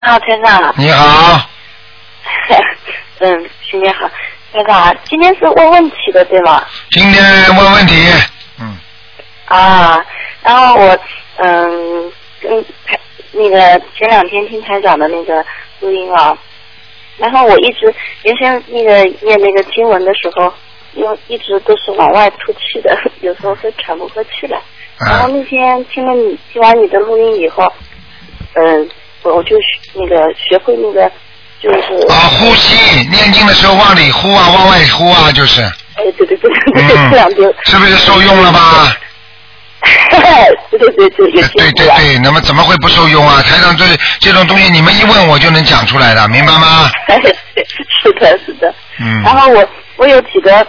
啊，台长。 你好。 新年好，台长，今天是问问题的对吗？ 今天问问题。 啊，然后我跟那个前2天听台长的那个录音啊，然后我一直原先那个念那个经文的时候，一直都是往外吐气的，有时候会喘不过气来。然后那天听完你的录音以后，我就那个学会那个就是呼吸，念经的时候往里呼啊，往外呼啊，就是。 对，这样就。 是不是受用了吧？对，那么怎么会不受用啊？台长这种东西，你们一问我就能讲出来的，明白吗？ 是的。然后我有几个